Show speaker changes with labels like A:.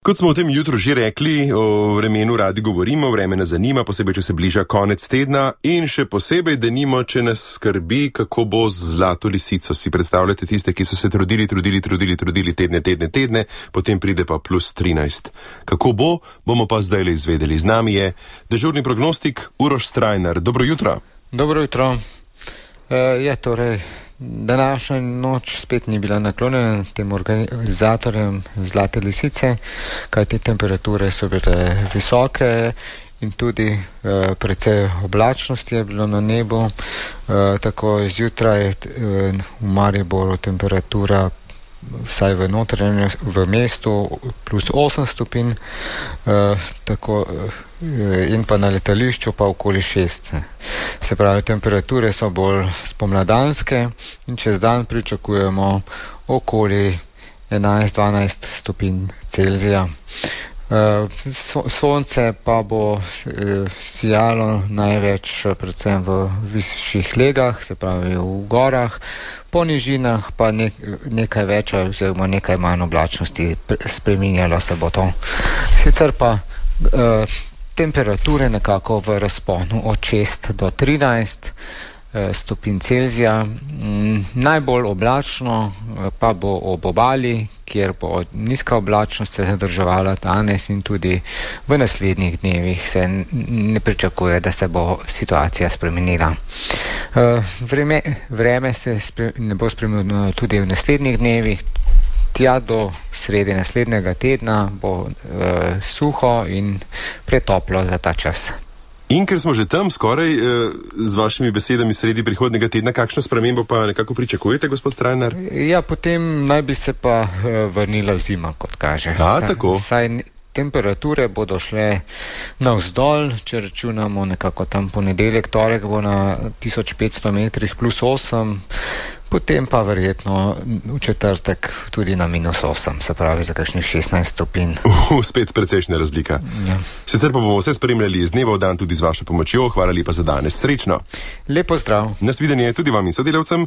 A: Kot smo v tem jutru že rekli, o vremenu radi govorimo, vreme nas zanima, posebej, če se bliža konec tedna in še posebej, denimo, če nas skrbi, kako bo z zlato lisico. Si predstavljate tiste, ki so se trudili tedne, potem pride pa plus 13. Kako bo, bomo pa zdaj le izvedeli. Z nami je dežurni prognostik Uroš Strajnar. Dobro jutro.
B: Dobro jutro. Današnja noč spet ni bila naklonjena tem organizatorjem Zlate lisice, kajti temperature so bile visoke in tudi precej oblačnosti je bilo na nebu. Tako zjutraj v Mariboru temperatura vsaj v mestu plus 8 stopinj, in pa na letališču pa okoli 6. Se pravi, temperature so bolj spomladanske in čez dan pričakujemo okoli 11-12 stopinj Celzija. Sonce pa bo sijalo največ predvsem v višjih legah, se pravi v gorah, po nižinah pa nekaj več oziroma nekaj manj oblačnosti, spreminjalo se bo to. Sicer pa temperature nekako v razponu od 6 do 13 stopinj Celzija. Najbolj oblačno pa bo ob obali, kjer bo nizka oblačnost se zadrževala danes in tudi v naslednjih dnevih se ne pričakuje, da se bo situacija spremenila. Vreme se ne bo spremenilo tudi v naslednjih dnevih. Tja do srede naslednjega tedna bo suho in pretoplo za ta čas.
A: In ker smo že tam skoraj z vašimi besedami sredi prihodnega tedna, kakšno spremembo pa nekako pričakujete, gospod Strajnar?
B: Ja, potem naj bi se pa vrnila zima, kot kaže.
A: Tako.
B: Saj temperature bodo šle navzdol, če računamo nekako tam ponedeljek, torek bo na 1500 metrih plus 8, potem pa verjetno v četrtek tudi na minus 8, se pravi za kakšnih 16 stopinj.
A: Spet precejšnja razlika.
B: Ja.
A: Sicer pa bomo vse spremljali iz dneva v dan tudi z vašo pomočjo. Hvala lepa za danes. Srečno.
B: Lep pozdrav.
A: Nasvidenje tudi vam in sodelavcem.